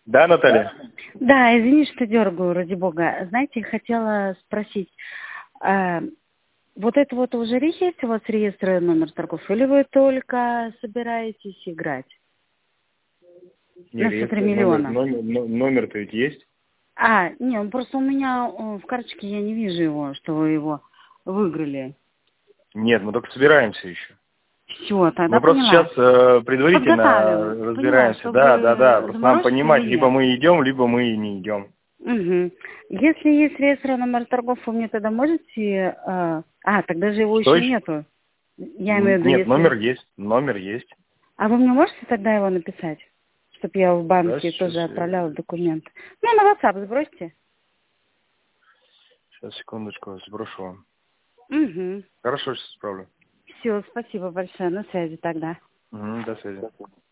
Да, Наталья? Да, извини, что дергаю, ради бога. Знаете, хотела спросить, вот это вот уже есть у вас реестр номер торгов, или вы только собираетесь играть Не, на все 3 реестр, миллиона? номер-то ведь есть? Не, он просто у меня в карточке, я не вижу его, что вы его выиграли. Нет, мы только собираемся еще. Все, тогда Мы просто поняла. сейчас предварительно Подготавливаем. Поняла, разбираемся. Да. чтобы Просто нам заморочиться понимать, или либо нет. мы идем, либо мы и не идем. Угу. Если есть реестр номер торгов, вы мне тогда можете... тогда же его Что еще еще? нету. Я имею в виду, Нет, если... номер есть. А вы мне можете тогда его написать? Чтобы я в Да, банке сейчас тоже отправляла документы. Ну, на WhatsApp сбросьте. сейчас, секундочку, сброшу вам. Угу. Хорошо, сейчас справлю. Все, спасибо большое. На связи тогда. До связи.